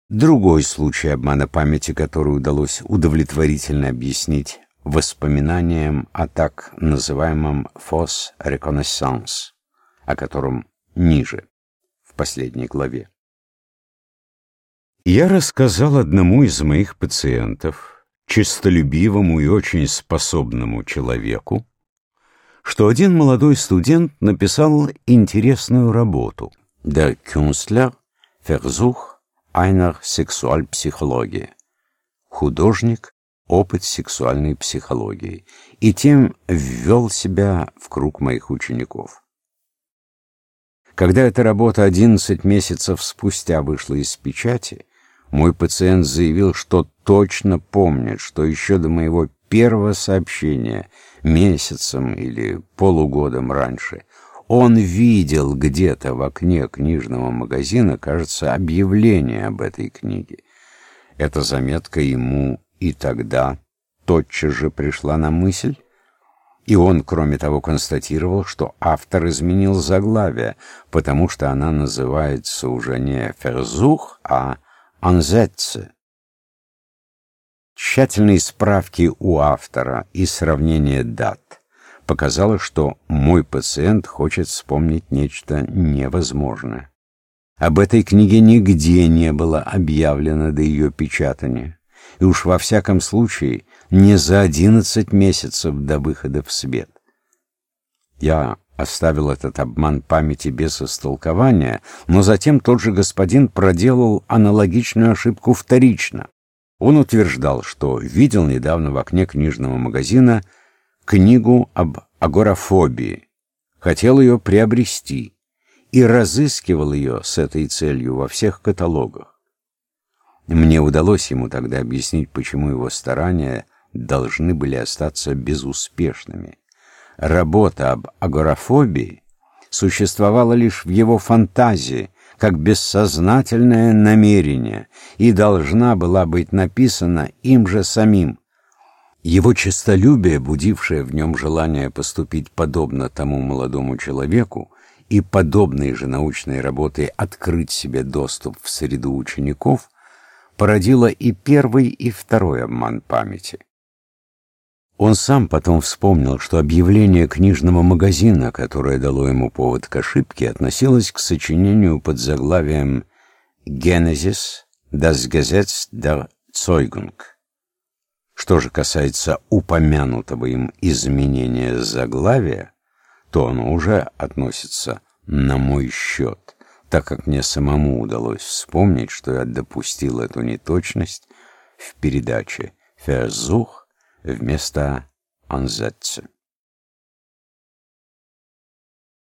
Другой случай обмана памяти, который удалось удовлетворительно объяснить воспоминанием о так называемом «fausse reconnaissance», о котором ниже, в последней главе. Я рассказал одному из моих пациентов, честолюбивому и очень способному человеку, что один молодой студент написал интересную работу «Der Künstler Versuch einer Sexualpsychologie» — «Художник. Опыт сексуальной психологии», и тем ввел себя в круг моих учеников. Когда эта работа 11 месяцев спустя вышла из печати, мой пациент заявил, что точно помнит, что еще до моего первого сообщения, месяцем или полугодом раньше, он видел где-то в окне книжного магазина, кажется, объявление об этой книге. Эта заметка ему и тогда тотчас же пришла на мысль, и он, кроме того, констатировал, что автор изменил заглавие, потому что она называется уже не «Versuch», а «Ansätze». Тщательные справки у автора и сравнение дат показало, что мой пациент хочет вспомнить нечто невозможное. Об этой книге нигде не было объявлено до ее печатания, и уж во всяком случае не за 11 месяцев до выхода в свет. Я оставил этот обман памяти без истолкования, но затем тот же господин проделал аналогичную ошибку вторично. Он утверждал, что видел недавно в окне книжного магазина книгу об агорафобии, хотел ее приобрести и разыскивал ее с этой целью во всех каталогах. Мне удалось ему тогда объяснить, почему его старания должны были остаться безуспешными. Работа об агорафобии существовала лишь в его фантазии, как бессознательное намерение, и должна была быть написана им же самим. Его честолюбие, будившее в нем желание поступить подобно тому молодому человеку, и подобной же научной работой открыть себе доступ в среду учеников, породило и первый, и второй обман памяти. Он сам потом вспомнил, что объявление книжного магазина, которое дало ему повод к ошибке, относилось к сочинению под заглавием «Genesis, das Gesetz der Zeugung». Что же касается упомянутого им изменения заглавия, то оно уже относится на мой счет, так как мне самому удалось вспомнить, что я допустил эту неточность в передаче «Versuch» вместо «Ansätze».